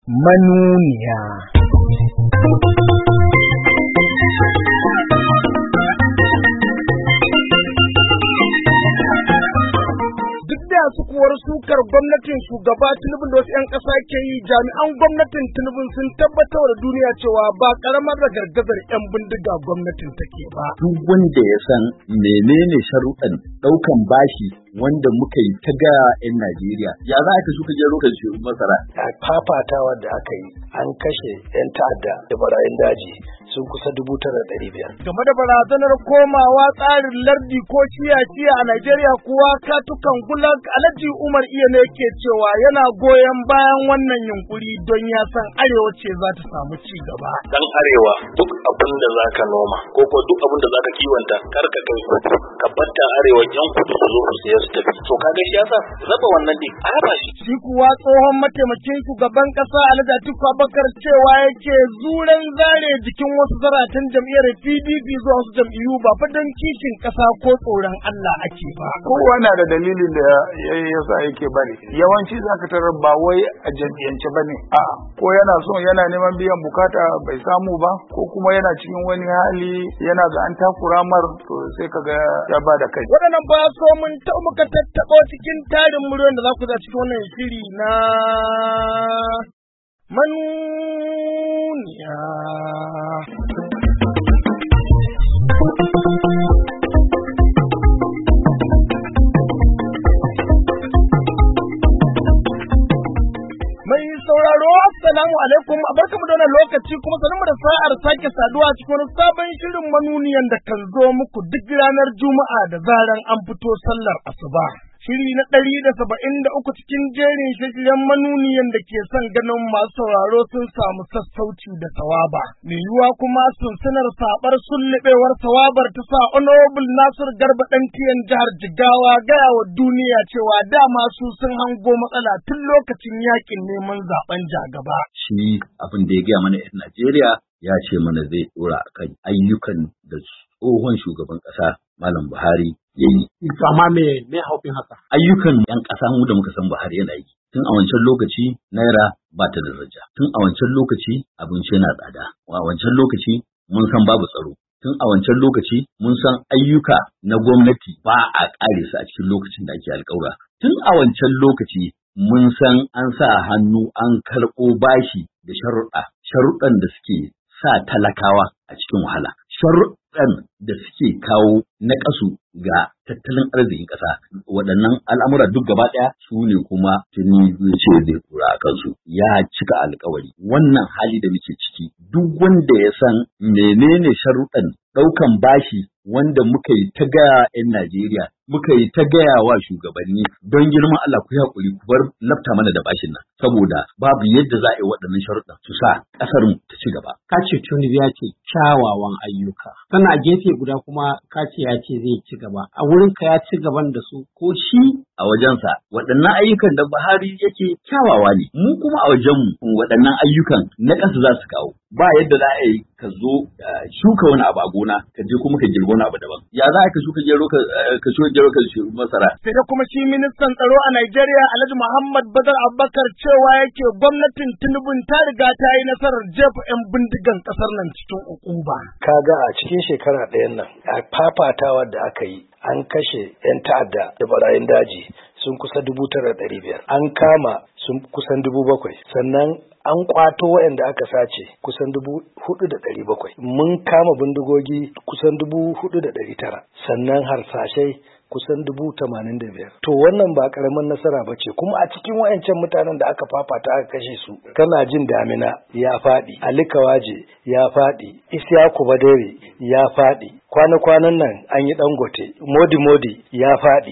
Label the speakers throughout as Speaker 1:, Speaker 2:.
Speaker 1: manuniya. Sukuwar sukar gwamnatin shugaba Tinubu da wasu 'yan ƙasa ke yi, jami'an gwamnatin Tinubu sun tabbatar da duniya cewa ba ƙaramar ragargazar 'yan bindiga gwamnatin take ba.
Speaker 2: Duk wanda ya san menene sharuɗan ɗaukan bashi wanda muka yi ta ga 'yan Najeriya, ya za ka shuka gero kan shirin masara.
Speaker 3: A fafatawa da aka yi an kashe 'yan ta'adda da barayin daji sun kusa 9,500.
Speaker 1: Game da barazanar komawa tsarin lardi ko ciya-ciya a Najeriya kuwa katukan gulag Alhaji Umar Iya ne ke cewa yana goyon bayan wannan yunkuri don ya san arewa ce za ta samu ci gaba.
Speaker 4: Dan arewa duk abin da za ka noma ko duk abin da za ka kiwanta kar ka kai kudu, ka batta arewa yan kudu su zo su siya su tafi. To kaga shi yasa raba wannan din a raba shi.
Speaker 1: Shi kuwa tsohon mataimakin shugaban kasa Alhaji Atiku Abubakar cewa yake zuran zare jikin wasu zaratan jam'iyyar PDP zuwa wasu jam'iyyu ba fa don kishin kasa ko tsoron Allah ake ba.
Speaker 5: Kowa na da dalilin da yasa yake bane. Yawanci zaka tarar ba wai a jam'iyyance bane. A ko yana so yana neman biyan bukata bai samu ba, ko kuma yana cikin wani hali yana ga an takura mar, to sai kaga ya bada kai.
Speaker 1: Waɗannan ba so mun taɓa muka tattaɓo cikin tarin muryoyin da za ku za cikin wannan shiri na manuniya. Mai sauraro, assalamu alaikum, barkamu da wannan lokaci kuma sanin da sa'ar sake saduwa cikin wani sabon shirin manuniyan da kan zo muku duk ranar Juma'a da zaran an fito sallar asuba. Shiri na 173 cikin jerin shiryen manuniyan da ke son ganin masu sauraro sun samu sassauci da sawaba. Mai yiwuwa kuma sunsunar sabar sullubewar sawabar ta sa Honorable Nasir Garba Dantiyan jihar Jigawa gaya wa duniya cewa dama su sun hango matsala tun lokacin yakin neman zaben jagaba.
Speaker 2: Shi abin da ya gaya mana 'yan Najeriya ya ce mana zai dora kan ayyukan da tsohon shugaban ƙasa Malam Buhari ya yi.
Speaker 1: Amma me haufin haka?
Speaker 2: Ayyukan 'yan ƙasa mu da muka san Buhari yana yi. Tun a wancan lokaci Naira ba ta da daraja. Tun a wancan lokaci abinci yana tsada. A wancan lokaci mun san babu tsaro. Tun a wancan lokaci mun san ayyuka na gwamnati ba a ƙare su a cikin lokacin da ake alƙawura. Tun a wancan lokaci mun san an sa hannu an karɓo bashi da sharuɗan da suke sa talakawa a cikin wahala. Sharuɗan da suke kawo naƙasu ga tattalin arzikin ƙasa, waɗannan al'amura duk gaba ɗaya su ne kuma tuni ce zai kura a kansu, ya cika alkawari. Wannan hali da muke ciki, duk wanda ya san menene sharuɗan ɗaukan bashi wanda muka yi ta gaya 'yan Najeriya, muka yi ta gaya wa shugabanni don girman Allah ku yi haƙuri ku bar lafta mana da bashin nan, saboda babu yadda za a yi waɗannan sharuɗan su sa ƙasar mu ta ci gaba.
Speaker 6: Ka ce Tinubu ya ce kyawawan ayyuka, sannan a gefe guda kuma ka ce ya ce zai ci gaba. A wurin ka ya ci gaban da su ko shi?
Speaker 2: A wajensa waɗannan ayyukan da Buhari yake kyawawa ne, mu kuma a wajenmu waɗannan ayyukan na ƙasa za su kawo. Ba yadda za a yi ka zo shuka wani abu a gona ka je kuma ka girba wani abu daban. Ya za ka shuka gero ka shuka gero ka shuka masara.
Speaker 1: Sai da kuma shi ministan tsaro a Najeriya Alhaji Muhammad Badar Abubakar cewa yake gwamnatin Tinubu ta riga ta yi nasarar jefa 'yan bindigan ƙasar nan cikin ukuba.
Speaker 3: Kaga a cikin shekara ɗayan nan a fafatawa da aka yi an kashe 'yan ta'adda da barayin daji sun kusa 9,500. An kama sun kusan 7,000. Sannan an kwato waɗanda aka sace kusan 4,700. Mun kama bindigogi kusan 4,900. Sannan harsashai kusan 85,000. To wannan ba karamin nasara ba ce, kuma a cikin wayancan mutanen da aka fafata aka kashe su kana jin Damina ya faɗi, Ali Kawaje ya faɗi, Isiyaku Badere ya faɗi, kwana-kwanan nan an yi Dangote, Modi ya faɗi.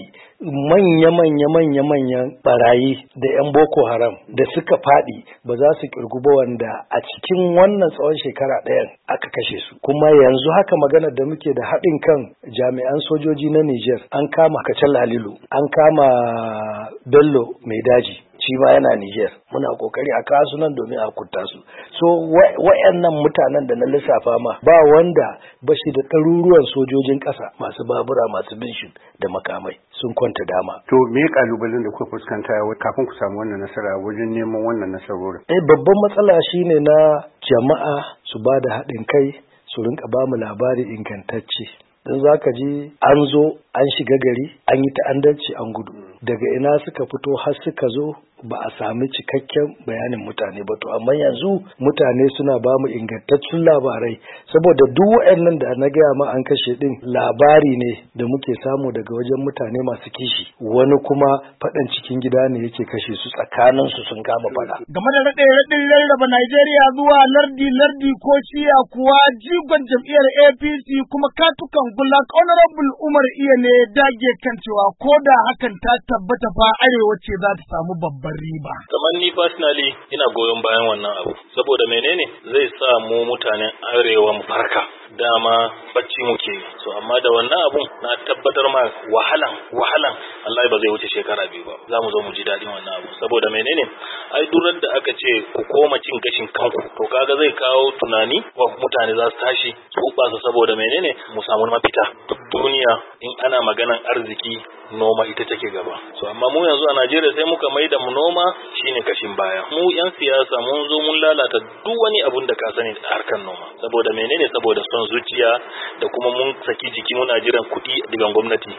Speaker 3: Manya-manyan barayi da 'yan Boko Haram da suka faɗi ba za su kirgu ba, wanda a cikin wannan tsawon shekara ɗayan aka kashe su. Kuma yanzu haka maganar da muke da haɗin kan jami'an sojoji na Niger, an kama Kacal Halilu, an kama Bello Mai Daji, shi ma yana Niger muna kokari a kawo su nan domin a hukunta su. So wayannan mutanen da na lissafa ma ba wanda bashi da ɗaruruwan sojojin ƙasa masu babura masu bin shi da makamai sun kwanta dama.
Speaker 7: To me kalubalen da kuka fuskanta kafin ku samu wannan nasara wajen neman wannan nasarorin?
Speaker 3: Babban matsala shine na jama'a su ba da haɗin kai su rinka ba mu labari ingantacce. Dan zaka ji an zo an shiga gari an yi ta'addanci an gudu. Daga ina suka fito har suka zo ba a sami cikakken bayanin mutane ba, to amma yanzu mutane suna ba mu ingantaccen labarai saboda duk waɗannan da na gaya ma an kashe din labari ne da muke samu daga wajen mutane masu kishi, wani kuma faɗan cikin gida ne yake kashe su tsakanin su sun kama faɗa.
Speaker 1: Game da raɗin rarraba Najeriya zuwa lardi ko shiya kuwa jigon jam'iyyar APC kuma katukan Goodluck Honorable Umar Iya ne dage kan cewa ko da hakan ta tabbata fa arewa ce za ta samu babban riba.
Speaker 4: Kamar ni personally ina goyon bayan wannan abu saboda menene zai sa mu mutanen arewa mu farka, dama bacci muke so amma da wannan abun na tabbatar ma wahalan Allah ba zai wuce shekara 2 ba za mu zo mu ji dadin wannan abu saboda menene ai durar da aka ce ku koma cin gashin kanku to kaga zai kawo tunani wa mutane za su tashi su su saboda menene mu samu mafita. Duk duniya in ana maganan arziki noma ita take gaba, so amma mu yanzu a Najeriya sai muka maida mu noma shine kashin baya. Mu yan siyasa mun zo mun lalata duk wani abun da ka sani a harkar noma saboda menene saboda son zuciya da kuma mun saki jiki muna jiran kuɗi daga gwamnati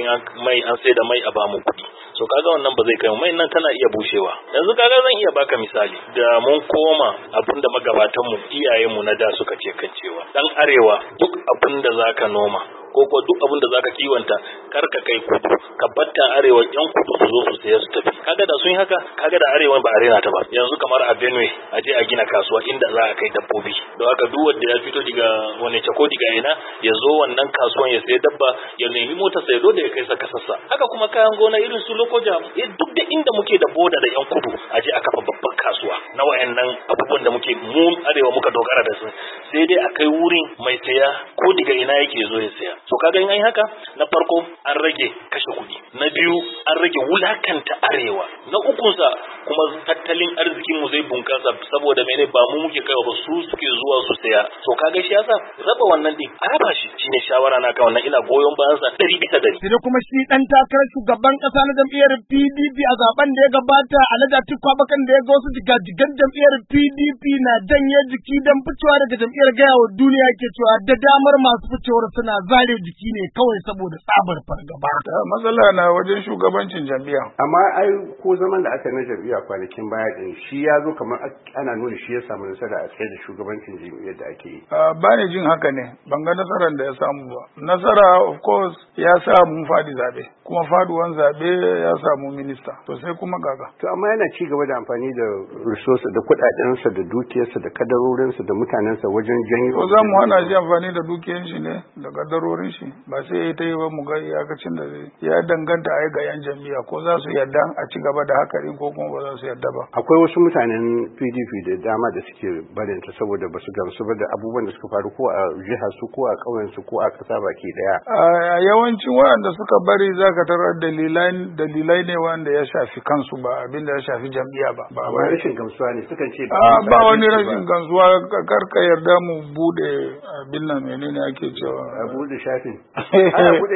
Speaker 4: an sai da mai a bamu kuɗi, so kaga wannan ba zai kai mai nan tana iya bushewa. Yanzu kaga zan iya baka misali da mun koma abun da magabatan mu iyayen mu na da suka ce kan cewa dan arewa duk abun da zaka noma ko duk abin da zaka kiwanta kar ka kai kudu ka batta arewa yan kudu su zo su saya su tafi. Kaga da sun yi haka kaga da arewa ba arena ta ba. Yanzu kamar a Benue a je a gina kasuwa inda za a kai dabbobi don haka duk wanda ya fito daga wani cako daga ina ya zo wannan kasuwan ya sayi dabba ya nemi mota sai dole ya kai sa kasassa. Haka kuma kayan gona irin su Lokoja duk da inda muke da boda da yan kudu a je a kafa babban kasuwa na wayannan abubuwan da muke mu arewa muka dogara da su, sai dai a kai wurin mai saya ko daga ina yake zo ya saya. So kaga in ai haka na farko an rage kashe kuɗi, na biyu an rage wulakanta arewa, na ukunsa kuma tattalin arzikin mu zai bunkasa saboda mene ba mu muke kaiwa ba su suke zuwa su saya. So kaga shi yasa raba wannan din a raba shi shine shawara na ka wannan ina goyon bayan sa 100%.
Speaker 1: Sai kuma shi dan takarar shugaban kasa na jam'iyyar PDP a zaben da ya gabata Alhaji Atiku Abubakar da ya ga wasu jigajigan jam'iyyar PDP na janye jiki dan fitowa daga jam'iyyar gaya wa duniya ke cewa da damar masu ficewar suna zare jiki ne kawai saboda tsabar fargaba.
Speaker 5: Matsala na wajen shugabancin jam'iyya.
Speaker 7: Amma ai ko zaman da aka na jam'iyya kwanakin baya din shi ya zo kamar ana nuna shi ya samu nasara a tsaye da shugabancin jam'iyyar da ake yi.
Speaker 5: Ba ni jin haka ne, ban ga nasarar da ya samu ba. Nasara of course ya sa mun fadi zabe, kuma faduwan zabe ya samu minista. To sai kuma gaga.
Speaker 7: To amma yana ci gaba da amfani da resources da kudadensa da dukiyarsa da kadarorinsa da mutanensa wajen janyo.
Speaker 5: Ko za mu hana shi amfani da dukiyar shi ne da kadarorin shi, ba sai ya ta yi ba mu ga iyakacin da zai. Ya danganta a ga yan jam'iyya ko za su yarda a ci gaba da haka ko kuma ba za su yarda ba.
Speaker 7: Akwai wasu mutanen PDP da dama da suke barinta saboda ba su gamsu ba da abubuwan da suka faru ko a jihar su ko a ƙauyen su ko a ƙasa baki daya.
Speaker 5: A yawancin waɗanda suka bari zaka tarar dalilai ne wanda ya shafi kansu ba abin da ya shafi jam'iyya ba.
Speaker 7: Ba rashin gamsuwa ne sukan ce
Speaker 5: ba wani rashin gamsuwa kar ka yarda mu bude abin nan menene ake cewa
Speaker 7: a bude shafin. Ana bude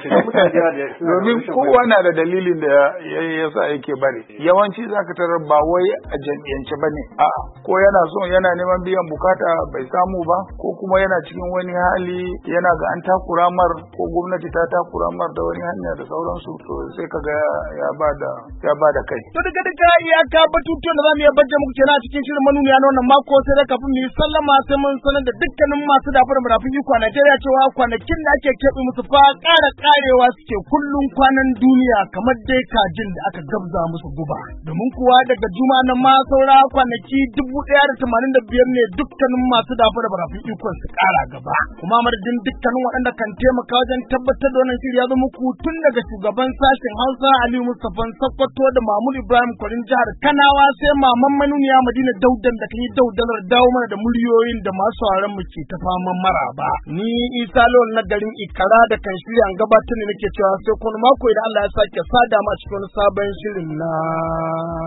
Speaker 5: domin kowa na da dalilin da ya sa yake bari. Yawanci zaka tarar ba wai a jam'iyyance bane a'a ko yana neman biyan bukata bai samu ba ko kuma yana cikin wani hali yana ga an takura mar ko gwamnati ta takura mar da wani hanya da sauransu to sai kaga ya bada kai.
Speaker 1: To daga iyaka batutuwan da zamu iya bajje muku kenan a cikin shirin manuniya na wannan mako, sai da kafin mu yi sallama sai mun sanar da dukkanin masu dafar murafin iko a Najeriya cewa kwanakin da ake keɓe musu fa ƙarewa suke kullum kwanan duniya kamar dai kajin da aka gabza musu guba. Domin kuwa daga juma'a nan ma saura kwanaki 1085 ne dukkanin masu dafar murafin ikon su ƙara gaba. Kuma madadin dukkanin waɗanda kan taimaka wajen tabbatar da wannan shiri ya zo muku tun daga shugaban sashen Hausa Aliyu Mustapha Sokoto da Mahmud Ibrahim Kwarin jihar Kanawa sai maman manuniya Madina Daudan da kan yi daudalar dawo mana da muryoyin da masu sauraron mu ke ta faman maraba. Ni Isa Lawal na garin Ikara da kan shirya an gabatar ne nake cewa sai kuma mako idan Allah ya sake sada mu a cikin wani sabon shirin na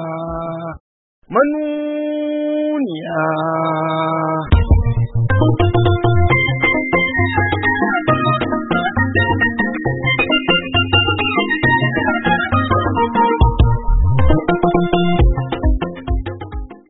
Speaker 1: manuniya.